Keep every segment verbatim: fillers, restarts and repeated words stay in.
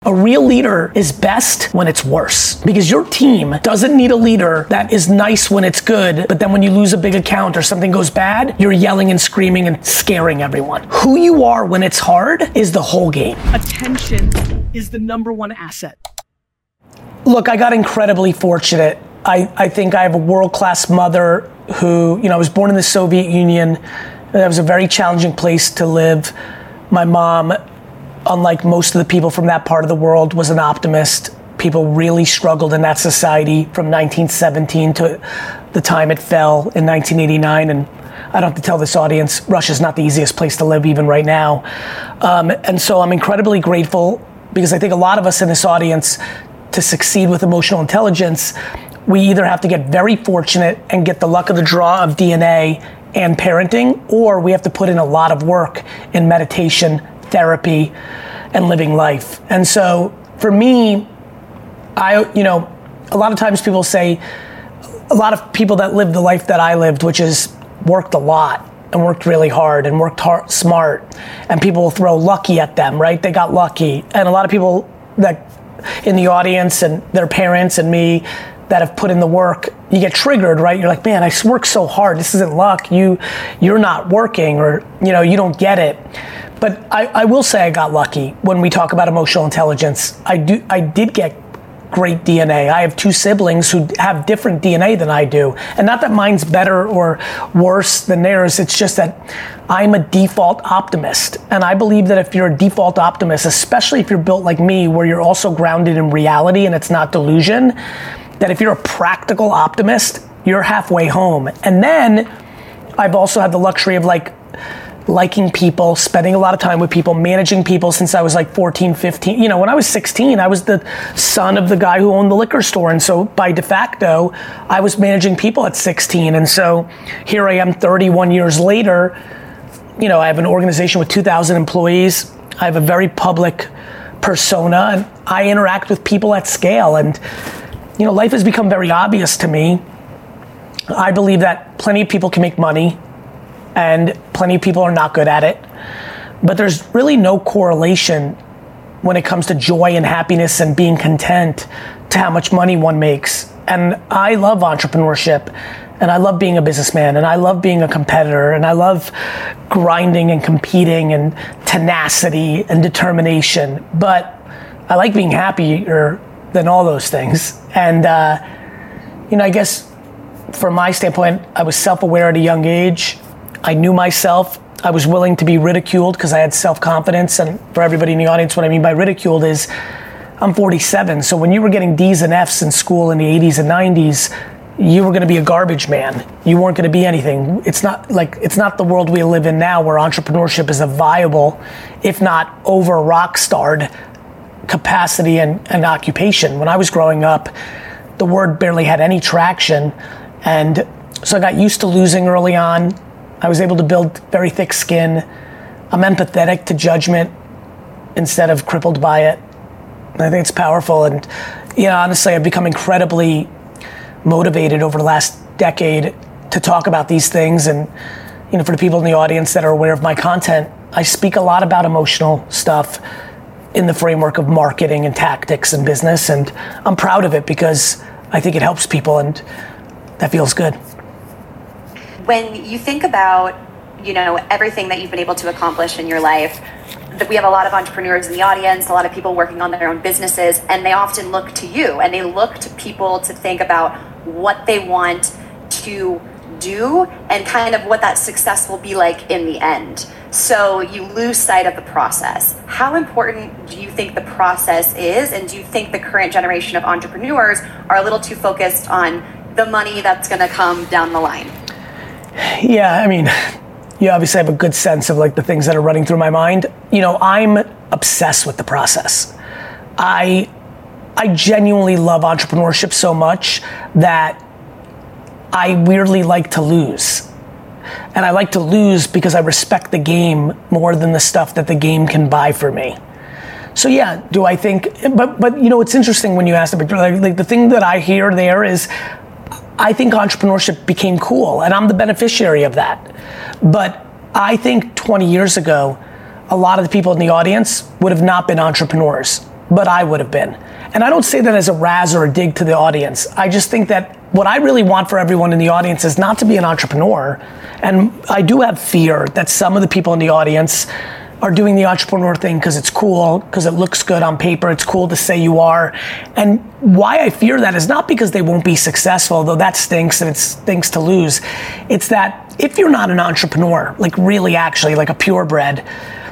A real leader is best when it's worse, because your team doesn't need a leader that is nice when it's good, but then when you lose a big account or something goes bad, you're yelling and screaming and scaring everyone. Who you are when it's hard is the whole game. Attention is the number one asset. Look, I got incredibly fortunate. I, I think I have a world-class mother who, you know, I was born in the Soviet Union. That was a very challenging place to live. My mom, unlike most of the people from that part of the world, was an optimist. People really struggled in that society from nineteen seventeen to the time it fell in nineteen eighty-nine. And I don't have to tell this audience, Russia's not the easiest place to live even right now. Um, and so I'm incredibly grateful, because I think a lot of us in this audience, to succeed with emotional intelligence, we either have to get very fortunate and get the luck of the draw of D N A and parenting, or we have to put in a lot of work in meditation, therapy, and living life. And so for me, I, you know, a lot of times people say, a lot of people that live the life that I lived, which is worked a lot and worked really hard and worked hard, smart, and people will throw lucky at them, right? They got lucky. And a lot of people that in the audience and their parents and me that have put in the work, you get triggered, right? You're like, man, I worked so hard. This isn't luck. You, you're not working, or, you know, you don't get it. But I, I will say I got lucky when we talk about emotional intelligence. I do. I did get great D N A. I have two siblings who have different D N A than I do. And not that mine's better or worse than theirs. It's just that I'm a default optimist. And I believe that if you're a default optimist, especially if you're built like me, where you're also grounded in reality and it's not delusion, that if you're a practical optimist, you're halfway home. And then I've also had the luxury of like liking people, spending a lot of time with people, managing people since I was like fourteen, fifteen. You know, when I was sixteen, I was the son of the guy who owned the liquor store. And so by de facto, I was managing people at sixteen. And so here I am thirty-one years later. You know, I have an organization with two thousand employees. I have a very public persona, and I interact with people at scale. And, you know, life has become very obvious to me. I believe that plenty of people can make money, and plenty of people are not good at it. But there's really no correlation when it comes to joy and happiness and being content to how much money one makes. And I love entrepreneurship, and I love being a businessman, and I love being a competitor, and I love grinding and competing and tenacity and determination. But I like being happier than all those things. And, uh, you know, I guess from my standpoint, I was self-aware at a young age. I knew myself. I was willing to be ridiculed because I had self-confidence. And for everybody in the audience, what I mean by ridiculed is I'm forty-seven. So when you were getting D's and F's in school in the eighties and nineties, you were going to be a garbage man. You weren't going to be anything. It's not like, it's not the world we live in now, where entrepreneurship is a viable, if not over rock starred capacity and, and occupation. When I was growing up, the word barely had any traction. And so I got used to losing early on. I was able to build very thick skin. I'm empathetic to judgment instead of crippled by it. And I think it's powerful. And, you know, honestly, I've become incredibly motivated over the last decade to talk about these things. And, you know, for the people in the audience that are aware of my content, I speak a lot about emotional stuff in the framework of marketing and tactics and business. And I'm proud of it because I think it helps people, and that feels good. When you think about, you know, everything that you've been able to accomplish in your life, that we have a lot of entrepreneurs in the audience, a lot of people working on their own businesses, and they often look to you, and they look to people to think about what they want to do and kind of what that success will be like in the end. So you lose sight of the process. How important do you think the process is? And do you think the current generation of entrepreneurs are a little too focused on the money that's going to come down the line? Yeah, I mean, you obviously have a good sense of like the things that are running through my mind. You know, I'm obsessed with the process. I I genuinely love entrepreneurship so much that I weirdly like to lose. And I like to lose because I respect the game more than the stuff that the game can buy for me. So yeah, do I think, but but you know, it's interesting when you ask about, like, like the thing that I hear there is, I think entrepreneurship became cool, and I'm the beneficiary of that. But I think twenty years ago, a lot of the people in the audience would have not been entrepreneurs. but I would have been. And I don't say that as a razz or a dig to the audience. I just think that what I really want for everyone in the audience is not to be an entrepreneur. And I do have fear that some of the people in the audience are doing the entrepreneur thing because it's cool, because it looks good on paper, it's cool to say you are. And why I fear that is not because they won't be successful, though that stinks and it stinks to lose. It's that if you're not an entrepreneur, like really actually, like a purebred,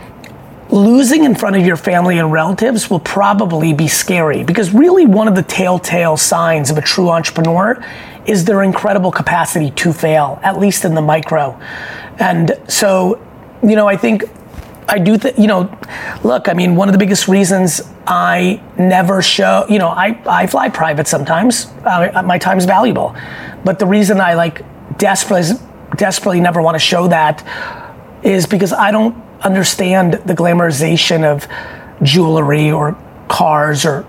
losing in front of your family and relatives will probably be scary, because really one of the telltale signs of a true entrepreneur is their incredible capacity to fail, at least in the micro. And so, you know, I think I do think, you know, look, I mean, one of the biggest reasons I never show, you know, I, I fly private sometimes, uh, my time's valuable, but the reason I like desperately, desperately never want to show that is because I don't understand the glamorization of jewelry or cars or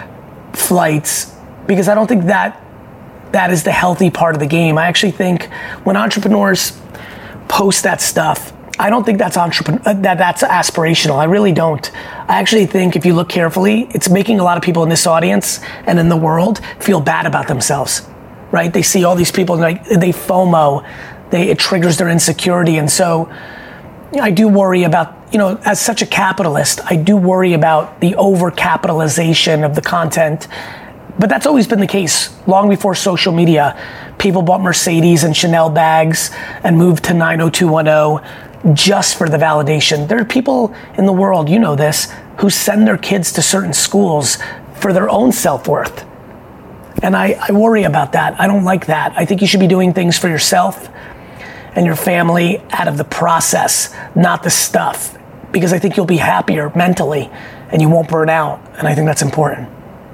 flights, because I don't think that that is the healthy part of the game. I actually think when entrepreneurs post that stuff, I don't think that's entrepreneur, that that's aspirational. I really don't. I actually think if you look carefully, it's making a lot of people in this audience and in the world feel bad about themselves, right? They see all these people and like they FOMO, they, it triggers their insecurity. And so I do worry about, you know, as such a capitalist, I do worry about the over-capitalization of the content. But that's always been the case. Long before social media, people bought Mercedes and Chanel bags and moved to nine oh two one oh just for the validation. There are people in the world, you know this, who send their kids to certain schools for their own self-worth. And I, I worry about that. I don't like that. I think you should be doing things for yourself and your family out of the process, not the stuff. Because I think you'll be happier mentally and you won't burn out. And I think that's important.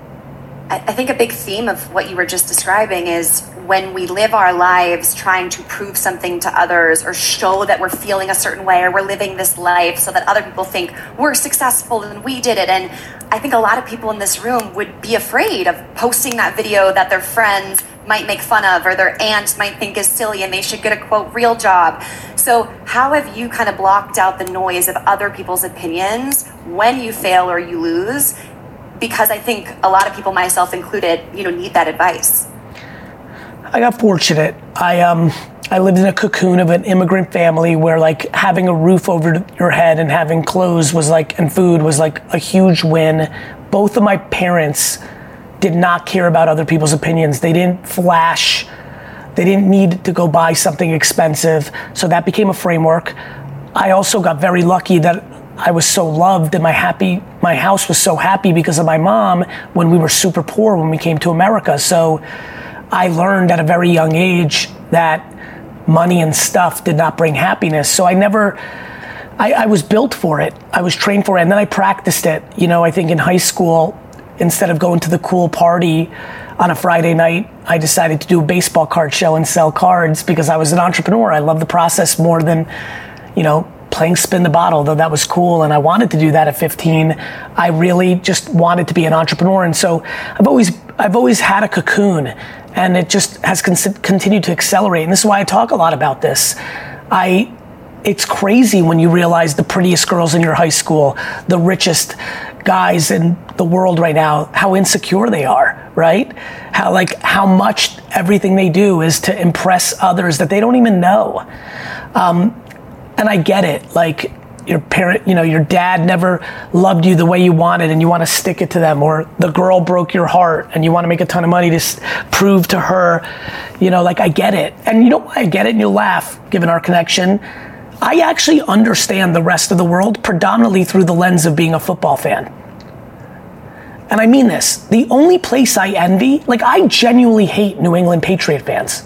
I think a big theme of what you were just describing is when we live our lives trying to prove something to others or show that we're feeling a certain way or we're living this life so that other people think we're successful and we did it. And I think a lot of people in this room would be afraid of posting that video that their friends might make fun of or their aunt might think is silly and they should get a quote real job. So how have you kind of blocked out the noise of other people's opinions when you fail or you lose? Because I think a lot of people, myself included, you know, need that advice. I got fortunate. I um I lived in a cocoon of an immigrant family where like having a roof over your head and having clothes was like, and food was like a huge win. Both of my parents did not care about other people's opinions. They didn't flash. They didn't need to go buy something expensive. So that became a framework. I also got very lucky that I was so loved and my happy, my house was so happy because of my mom when we were super poor when we came to America. So I learned at a very young age that money and stuff did not bring happiness. So I never, I, I was built for it. I was trained for it and then I practiced it. You know, I think in high school, instead of going to the cool party on a Friday night, I decided to do a baseball card show and sell cards because I was an entrepreneur. I love the process more than, you know, playing spin the bottle, though that was cool and I wanted to do that at fifteen. I really just wanted to be an entrepreneur. And so I've always I've always had a cocoon and it just has con- continued to accelerate. And this is why I talk a lot about this. I it's crazy when you realize the prettiest girls in your high school, the richest guys in the world right now, how insecure they are, right? How like how much everything they do is to impress others that they don't even know. Um, And I get it, like your parent, you know, your dad never loved you the way you wanted and you want to stick it to them, or the girl broke your heart and you want to make a ton of money to s- prove to her, you know, like I get it. And you know why I get it and you'll laugh, given our connection. I actually understand the rest of the world predominantly through the lens of being a football fan. And I mean this, the only place I envy, like I genuinely hate New England Patriot fans.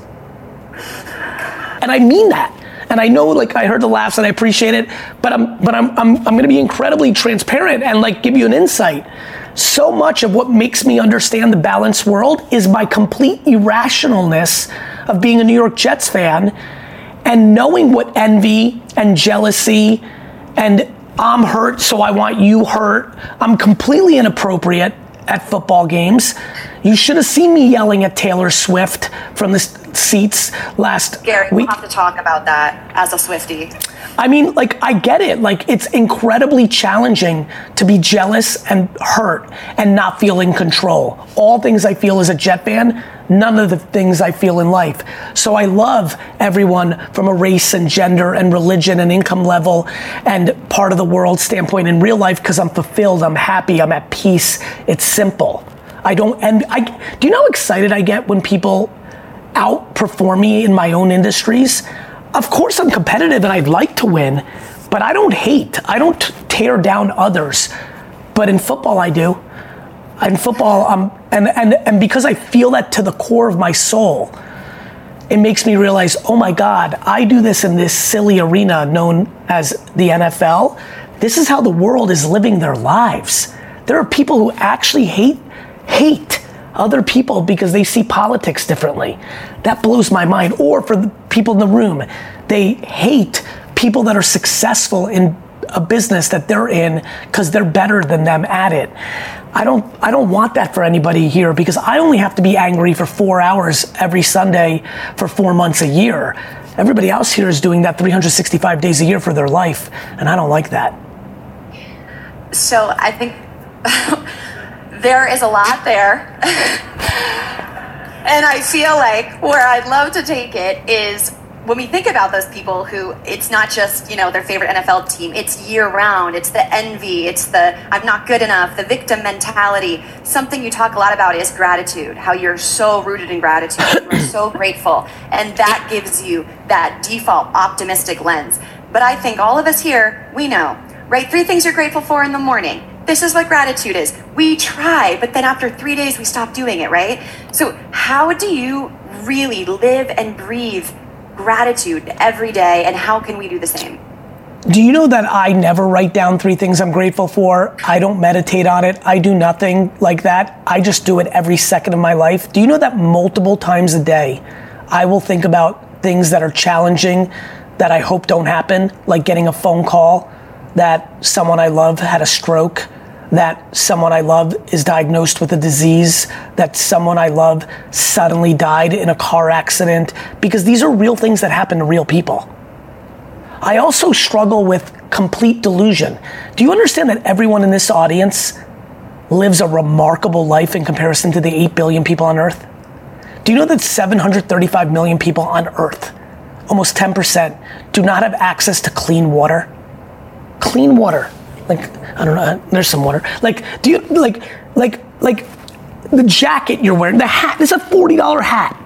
And I mean that. And I know, like, I heard the laughs and I appreciate it, but I'm, but I'm, I'm, I'm going to be incredibly transparent and like give you an insight. So much of what makes me understand the balanced world is my complete irrationalness of being a New York Jets fan and knowing what envy and jealousy and I'm hurt, so I want you hurt. I'm completely inappropriate at football games. You should have seen me yelling at Taylor Swift from this seats last Gary, week. we'll have to talk about that as a Swiftie. I mean, like, I get it. Like, it's incredibly challenging to be jealous and hurt and not feel in control. All things I feel as a Jet fan, none of the things I feel in life. So I love everyone from a race and gender and religion and income level and part of the world standpoint in real life because I'm fulfilled, I'm happy, I'm at peace. It's simple. I don't, and I, do you know how excited I get when people outperform me in my own industries? Of course I'm competitive and I'd like to win, but I don't hate. I don't tear down others. But in football I do. In football, um, and, and, and because I feel that to the core of my soul, it makes me realize, oh my God, I do this in this silly arena known as the N F L. This is how the world is living their lives. There are people who actually hate, hate other people because they see politics differently. That blows my mind. Or for the people in the room, they hate people that are successful in a business that they're in because they're better than them at it. I don't I don't want that for anybody here because I only have to be angry for four hours every Sunday for four months a year. Everybody else here is doing that three hundred sixty-five days a year for their life, and I don't like that. So I think there is a lot there. And I feel like where I'd love to take it is when we think about those people who it's not just, you know, their favorite N F L team, it's year round, it's the envy, it's the I'm not good enough, the victim mentality. Something you talk a lot about is gratitude, how you're so rooted in gratitude, you're so grateful, and that gives you that default optimistic lens. But I think all of us here, we know, right? Three things you're grateful for in the morning. This is what gratitude is. We try, but then after three days we stop doing it, right? So how do you really live and breathe gratitude every day, and how can we do the same? Do you know that I never write down three things I'm grateful for? I don't meditate on it. I do nothing like that. I just do it every second of my life. Do you know that multiple times a day, I will think about things that are challenging that I hope don't happen, like getting a phone call that someone I love had a stroke, that someone I love is diagnosed with a disease, that someone I love suddenly died in a car accident, because these are real things that happen to real people. I also struggle with complete delusion. Do you understand that everyone in this audience lives a remarkable life in comparison to the eight billion people on Earth? Do you know that seven hundred thirty-five million people on Earth, almost ten percent, do not have access to clean water? Clean water. Like, I don't know, there's some water. Like, do you, like, like, like, the jacket you're wearing, the hat, it's a forty dollars hat.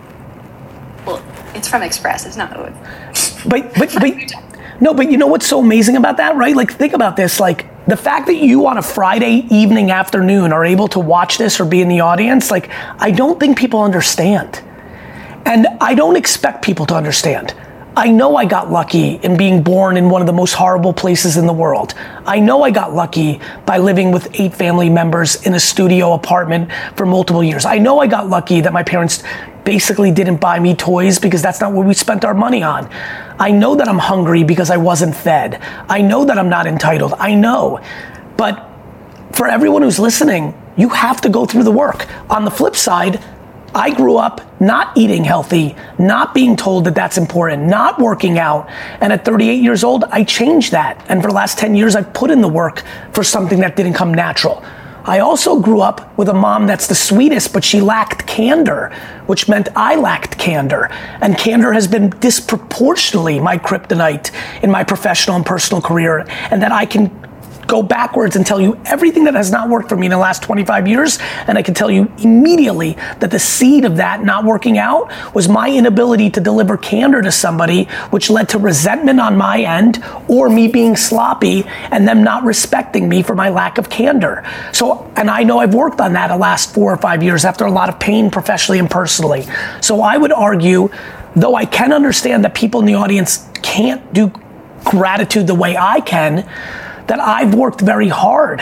Well, it's from Express, it's not Oud. But, but, but, no, but you know what's so amazing about that, right? Like, think about this, like, the fact that you on a Friday evening, afternoon are able to watch this or be in the audience, like, I don't think people understand. And I don't expect people to understand. I know I got lucky in being born in one of the most horrible places in the world. I know I got lucky by living with eight family members in a studio apartment for multiple years. I know I got lucky that my parents basically didn't buy me toys because that's not what we spent our money on. I know that I'm hungry because I wasn't fed. I know that I'm not entitled. I know. But for everyone who's listening, you have to go through the work. On the flip side, I grew up not eating healthy, not being told that that's important, not working out. And at thirty-eight years old, I changed that. And for the last ten years, I've put in the work for something that didn't come natural. I also grew up with a mom that's the sweetest, but she lacked candor, which meant I lacked candor. And candor has been disproportionately my kryptonite in my professional and personal career, and that I can go backwards and tell you everything that has not worked for me in the last twenty-five years, and I can tell you immediately that the seed of that not working out was my inability to deliver candor to somebody, which led to resentment on my end, or me being sloppy and them not respecting me for my lack of candor. So, and I know I've worked on that the last four or five years after a lot of pain professionally and personally. So I would argue, though I can understand that people in the audience can't do gratitude the way I can, that I've worked very hard.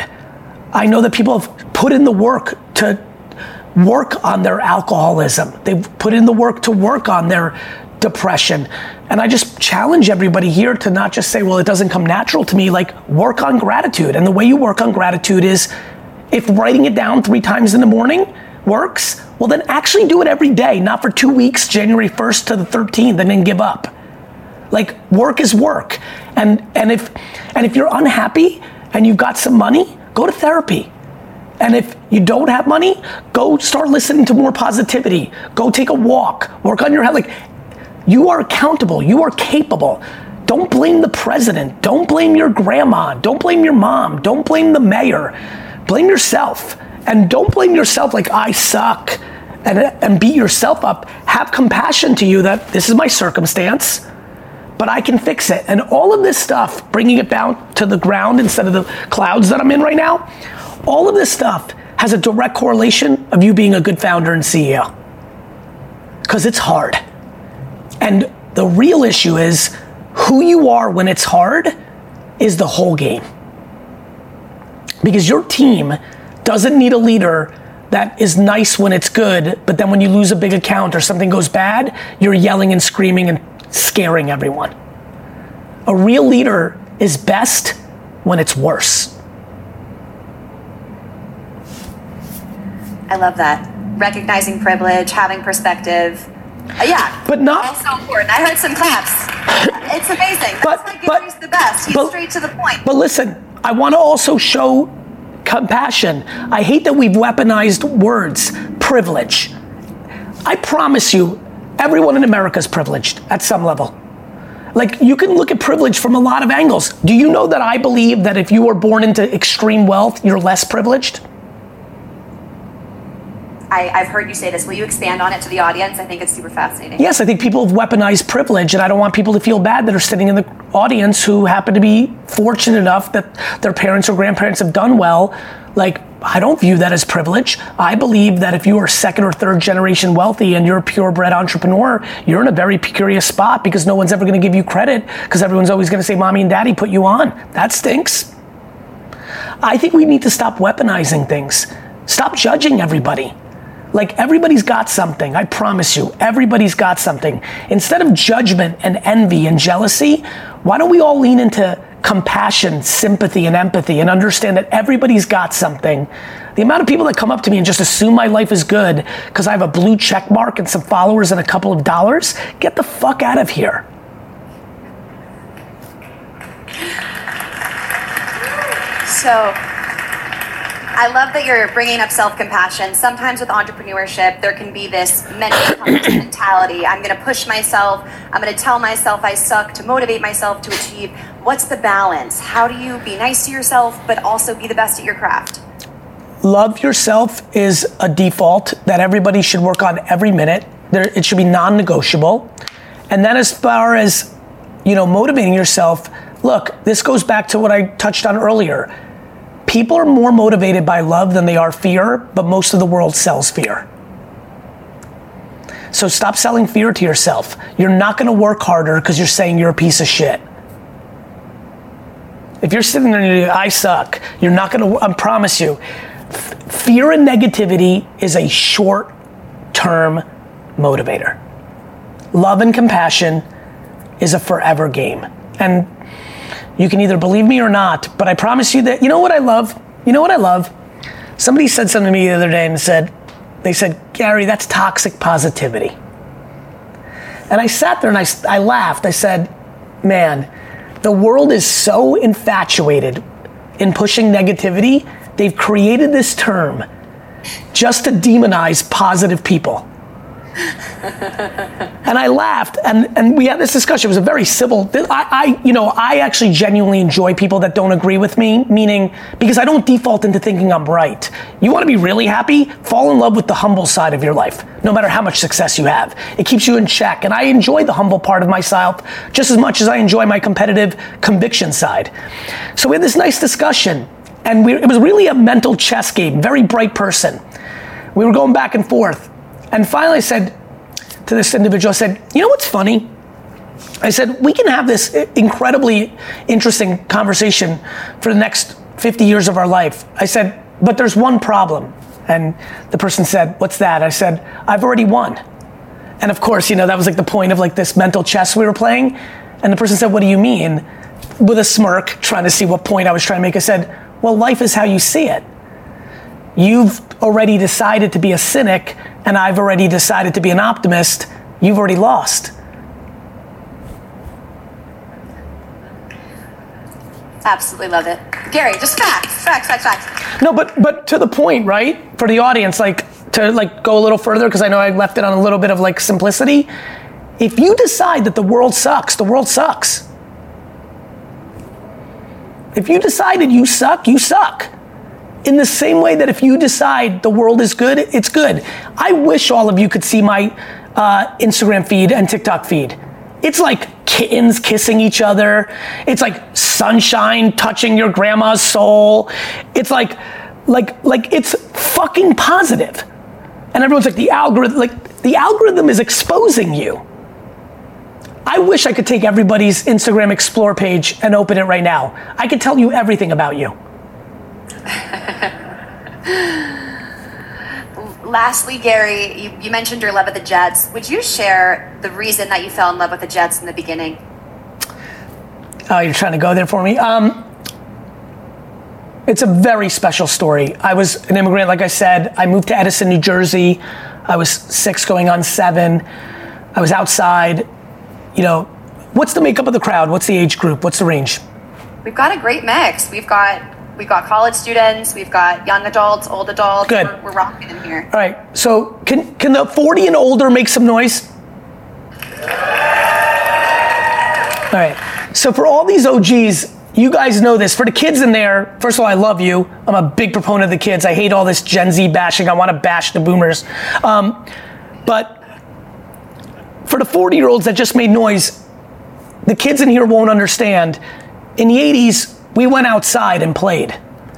I know that people have put in the work to work on their alcoholism. They've put in the work to work on their depression. And I just challenge everybody here to not just say, well, it doesn't come natural to me, like work on gratitude. And the way you work on gratitude is, if writing it down three times in the morning works, Well, then actually do it every day, not for two weeks, January first to the thirteenth, and then give up. Like, work is work. And and if and if you're unhappy and you've got some money, go to therapy. And if you don't have money, go start listening to more positivity. Go take a walk, work on your health. Like, you are accountable, you are capable. Don't blame the president, don't blame your grandma, don't blame your mom, don't blame the mayor. Blame yourself. And don't blame yourself like I suck and, and beat yourself up. Have compassion to you that this is my circumstance, but I can fix it. And all of this stuff, bringing it down to the ground instead of the clouds that I'm in right now, all of this stuff has a direct correlation of you being a good founder and C E O. Because it's hard. And the real issue is who you are when it's hard is the whole game. Because your team doesn't need a leader that is nice when it's good, but then when you lose a big account or something goes bad, you're yelling and screaming and scaring everyone. A real leader is best when it's worse. I love that. Recognizing privilege, having perspective. Uh, yeah, but not also important. I heard some claps. It's amazing. That's but, why Gary's but, the best. He's but, straight to the point. But listen, I want to also show compassion. I hate that we've weaponized words. Privilege. I promise you, everyone in America is privileged at some level. Like, you can look at privilege from a lot of angles. Do you know that I believe that if you were born into extreme wealth, you're less privileged? I, I've heard you say this. Will you expand on it to the audience? I think it's super fascinating. Yes, I think people have weaponized privilege, and I don't want people to feel bad that are sitting in the audience who happen to be fortunate enough that their parents or grandparents have done well. Like, I don't view that as privilege. I believe that if you are second or third generation wealthy and you're a purebred entrepreneur, you're in a very precarious spot because no one's ever going to give you credit because everyone's always going to say, mommy and daddy put you on. That stinks. I think we need to stop weaponizing things. Stop judging everybody. Like, everybody's got something, I promise you, everybody's got something. Instead of judgment and envy and jealousy, why don't we all lean into compassion, sympathy, and empathy and understand that everybody's got something. The amount of people that come up to me and just assume my life is good because I have a blue check mark and some followers and a couple of dollars, get the fuck out of here. So, I love that you're bringing up self-compassion. Sometimes with entrepreneurship, there can be this mentality. I'm going to push myself. I'm going to tell myself I suck to motivate myself to achieve. What's the balance? How do you be nice to yourself, but also be the best at your craft? Love yourself is a default that everybody should work on every minute. There, it should be non-negotiable. And then as far as, you know, motivating yourself, look, this goes back to what I touched on earlier. People are more motivated by love than they are fear, but most of the world sells fear. So stop selling fear to yourself. You're not gonna work harder because you're saying you're a piece of shit. If you're sitting there and you're I suck, you're not gonna, I promise you, f- fear and negativity is a short-term motivator. Love and compassion is a forever game. And you can either believe me or not, but I promise you that, you know what I love? You know what I love? Somebody said something to me the other day and said, they said, Gary, that's toxic positivity. And I sat there and I, I laughed. I said, man, the world is so infatuated in pushing negativity, they've created this term just to demonize positive people. And I laughed, and, and we had this discussion. It was a very civil, I, I, you know, I actually genuinely enjoy people that don't agree with me, meaning, because I don't default into thinking I'm right. You want to be really happy? Fall in love with the humble side of your life, no matter how much success you have. It keeps you in check, and I enjoy the humble part of myself just as much as I enjoy my competitive conviction side. So we had this nice discussion, and we, it was really a mental chess game, very bright person. We were going back and forth. And finally I said to this individual, I said, you know what's funny? I said, we can have this incredibly interesting conversation for the next fifty years of our life. I said, but there's one problem. And the person said, what's that? I said, I've already won. And of course, you know, that was like the point of like this mental chess we were playing. And the person said, what do you mean? With a smirk, trying to see what point I was trying to make. I said, well, life is how you see it. you've already decided to be a cynic and I've already decided to be an optimist, you've already lost. Absolutely love it. Gary, just facts, facts, facts, facts. No, but but to the point, right? For the audience, like to like go a little further, because I know I left it on a little bit of like simplicity. If you decide that the world sucks, the world sucks. If you decided you suck, you suck. In the same way that if you decide the world is good, it's good. I wish all of you could see my uh, Instagram feed and TikTok feed. It's like kittens kissing each other. It's like sunshine touching your grandma's soul. It's like, like, like it's fucking positive. And everyone's like, the algorithm, like the algorithm is exposing you. I wish I could take everybody's Instagram Explore page and open it right now. I could tell you everything about you. Lastly, Gary, you, you mentioned your love of the Jets. Would you share the reason that you fell in love with the Jets in the beginning? Oh, you're trying to go there for me? Um, it's a very special story. I was an immigrant, like I said. I moved to Edison, New Jersey. I was six going on seven. I was outside. You know, what's the makeup of the crowd? What's the age group? What's the range? We've got a great mix. We've got we've got college students. We've got young adults, old adults. Good. We're, we're rocking in here. All right. So can can the forty and older make some noise? All right. So for all these O Gs, you guys know this. For the kids in there, first of all, I love you. I'm a big proponent of the kids. I hate all this Gen Z bashing. I want to bash the boomers. Um, but for the forty-year-olds that just made noise, the kids in here won't understand. In the eighties, we went outside and played.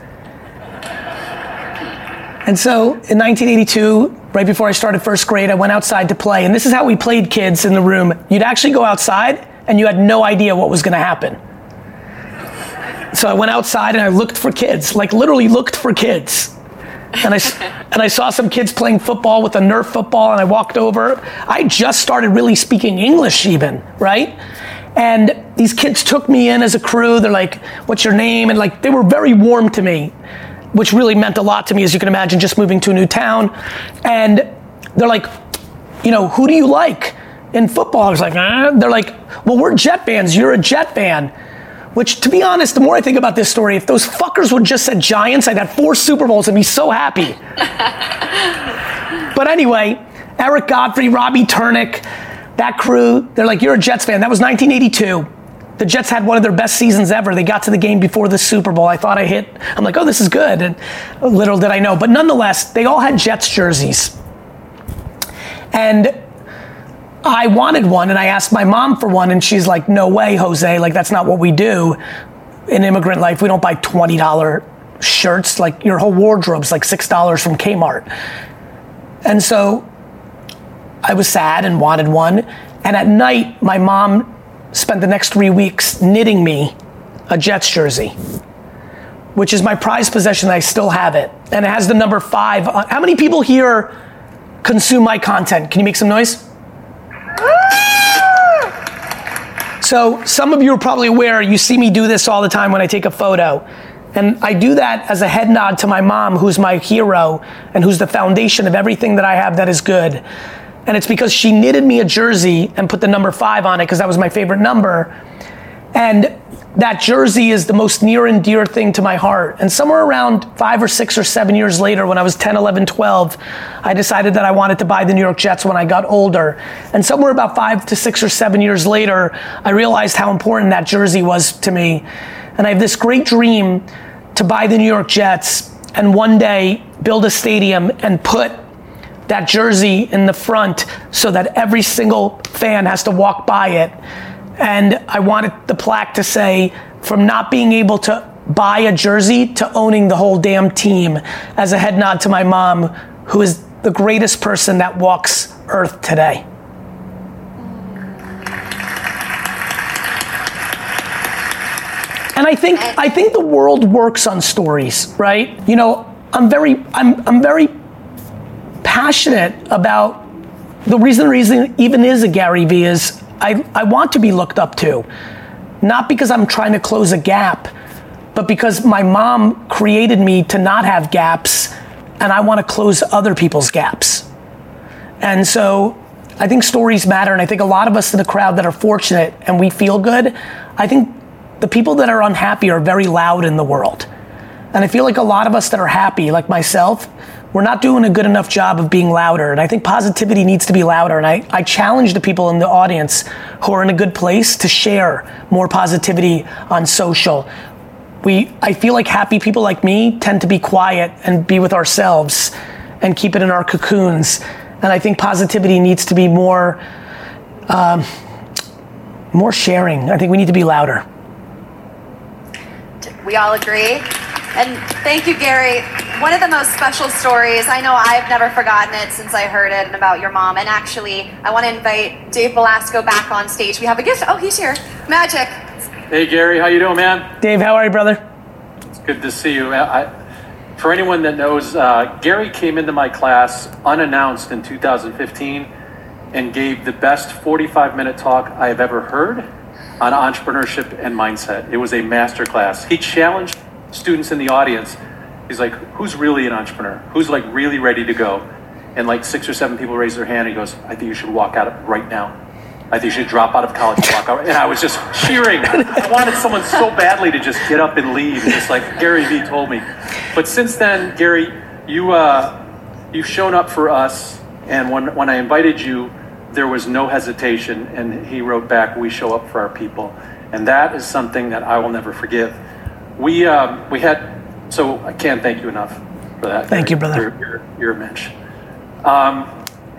And so in nineteen eighty-two, right before I started first grade, I went outside to play. And this is how we played, kids in the room. You'd actually go outside and you had no idea what was gonna happen. So I went outside and I looked for kids, like literally looked for kids. And I, and I saw some kids playing football with a Nerf football, and I walked over. I just started really speaking English even, right? And these kids took me in as a crew. They're like, what's your name? And like, they were very warm to me, which really meant a lot to me, as you can imagine, just moving to a new town. And they're like, you know, who do you like in football? I was like, eh. They're like, well, we're Jet fans. You're a Jet fan. Which, to be honest, the more I think about this story, if those fuckers would just said Giants, I'd have four Super Bowls and be so happy. But anyway, Eric Godfrey, Robbie Turnick, that crew, they're like, you're a Jets fan. That was nineteen eighty-two. The Jets had one of their best seasons ever. They got to the game before the Super Bowl. I thought I hit, I'm like, oh, this is good. And little did I know. But nonetheless, they all had Jets jerseys. And I wanted one, and I asked my mom for one, and she's like, no way, Jose, like that's not what we do. In immigrant life, we don't buy twenty dollars shirts, like your whole wardrobe's like six dollars from Kmart. And so I was sad and wanted one, and at night, my mom spent the next three weeks knitting me a Jets jersey, which is my prized possession. I still have it, and it has the number five on. How many people here consume my content? Can you make some noise? So some of you are probably aware, you see me do this all the time when I take a photo. And I do that as a head nod to my mom, who's my hero and who's the foundation of everything that I have that is good. And it's because she knitted me a jersey and put the number five on it because that was my favorite number. And that jersey is the most near and dear thing to my heart. And somewhere around five or six or seven years later, when I was ten, eleven, twelve, I decided that I wanted to buy the New York Jets when I got older. And somewhere about five to six or seven years later, I realized how important that jersey was to me. And I have this great dream to buy the New York Jets and one day build a stadium and put that jersey in the front so that every single fan has to walk by it. And I wanted the plaque to say, from not being able to buy a jersey to owning the whole damn team, as a head nod to my mom, who is the greatest person that walks Earth today. And I think I think the world works on stories, right? You know, I'm very I'm I'm very passionate about the reason the reason even is a Gary Vee is I, I want to be looked up to, not because I'm trying to close a gap, but because my mom created me to not have gaps, and I want to close other people's gaps. And so I think stories matter, and I think a lot of us in the crowd that are fortunate and we feel good, I think the people that are unhappy are very loud in the world. And I feel like a lot of us that are happy, like myself, we're not doing a good enough job of being louder. And I think positivity needs to be louder. And I, I challenge the people in the audience who are in a good place to share more positivity on social. We, I feel like happy people like me tend to be quiet and be with ourselves and keep it in our cocoons. And I think positivity needs to be more, um, more sharing. I think we need to be louder. We all agree. And thank you, Gary. One of the most special stories, I know I've never forgotten it since I heard it about your mom. And actually, I want to invite Dave Velasco back on stage. We have a gift. Oh, he's here. Magic. Hey, Gary. How you doing, man? Dave, how are you, brother? It's good to see you. I, for anyone that knows, uh, Gary came into my class unannounced in two thousand fifteen and gave the best forty-five minute talk I have ever heard on entrepreneurship and mindset. It was a master class. He challenged students in the audience. He's like, who's really an entrepreneur? Who's like really ready to go? And like six or seven people raised their hand. And he goes, I think you should walk out right now. I think you should drop out of college and walk out. And I was just cheering. I wanted someone so badly to just get up and leave. Just like Gary Vee told me. But since then, Gary, you, uh, you've shown up for us. And when, when I invited you, there was no hesitation. And he wrote back, we show up for our people. And that is something that I will never forgive. We um, we had, so I can't thank you enough for that. Thank you're, you, brother. You're, you're, you're a mensch. Um,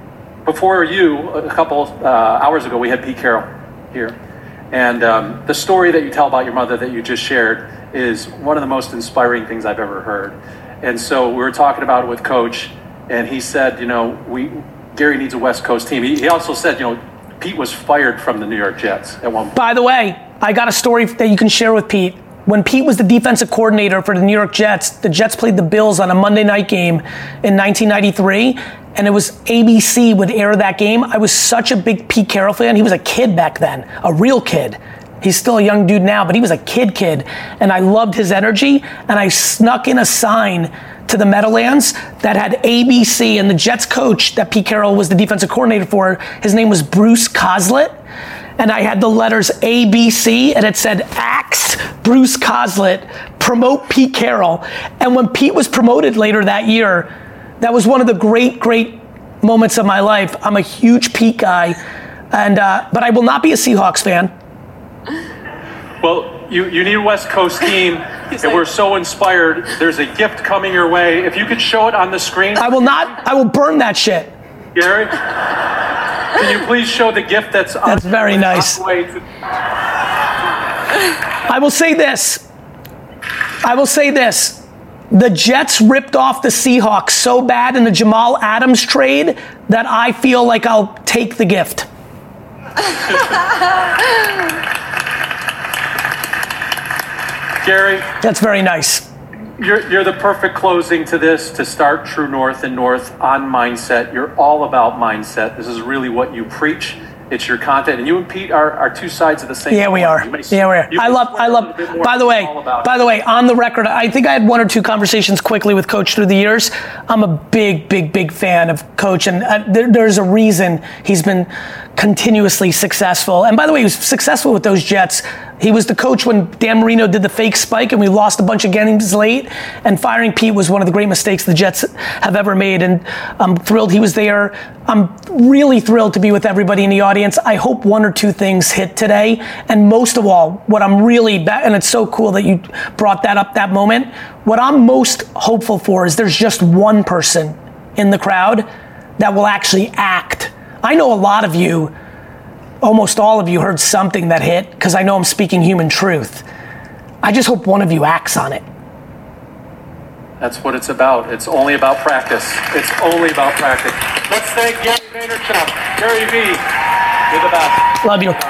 before you, a couple uh, hours ago, we had Pete Carroll here. And um, the story that you tell about your mother that you just shared is one of the most inspiring things I've ever heard. And so we were talking about it with Coach, and he said, you know, we Gary needs a West Coast team. He, he also said, you know, Pete was fired from the New York Jets at one point. By the way, I got a story that you can share with Pete. When Pete was the defensive coordinator for the New York Jets, the Jets played the Bills on a Monday night game in nineteen ninety-three, and it was A B C would air that game. I was such a big Pete Carroll fan. He was a kid back then, a real kid. He's still a young dude now, but he was a kid kid, and I loved his energy, and I snuck in a sign to the Meadowlands that had A B C, and the Jets coach that Pete Carroll was the defensive coordinator for, his name was Bruce Coslett. And I had the letters A B C, and it said, Axe, Bruce Coslett, promote Pete Carroll. And when Pete was promoted later that year, that was one of the great, great moments of my life. I'm a huge Pete guy, and uh, but I will not be a Seahawks fan. Well, you, you need a West Coast team, and we're so inspired. There's a gift coming your way. If you could show it on the screen. I will not, I will burn that shit. Gary? Can you please show the gift that's on That's very nice. the way to- I will say this. I will say this. The Jets ripped off the Seahawks so bad in the Jamal Adams trade that I feel like I'll take the gift. Gary? That's very nice. You're, you're the perfect closing to this, to start True North and North on mindset. You're all about mindset. This is really what you preach. It's your content. And you and Pete are, are two sides of the same Yeah, we are. You may- Yeah, we are. you I may love, swear I a love, little bit more, by the way, all about by it. the way, on the record, I think I had one or two conversations quickly with Coach through the years. I'm a big, big, big fan of Coach, and uh, there, there's a reason he's been continuously successful. And by the way, he was successful with those Jets. He was the coach when Dan Marino did the fake spike and we lost a bunch of games late, and firing Pete was one of the great mistakes the Jets have ever made, and I'm thrilled he was there. I'm really thrilled to be with everybody in the audience. I hope one or two things hit today, and most of all, what I'm really, and it's so cool that you brought that up, that moment, what I'm most hopeful for is there's just one person in the crowd that will actually act. I know a lot of you, almost all of you heard something that hit, because I know I'm speaking human truth. I just hope one of you acts on it. That's what it's about. It's only about practice. It's only about practice. Let's thank Gary Vaynerchuk. Gary Vee, you're the best. Love you.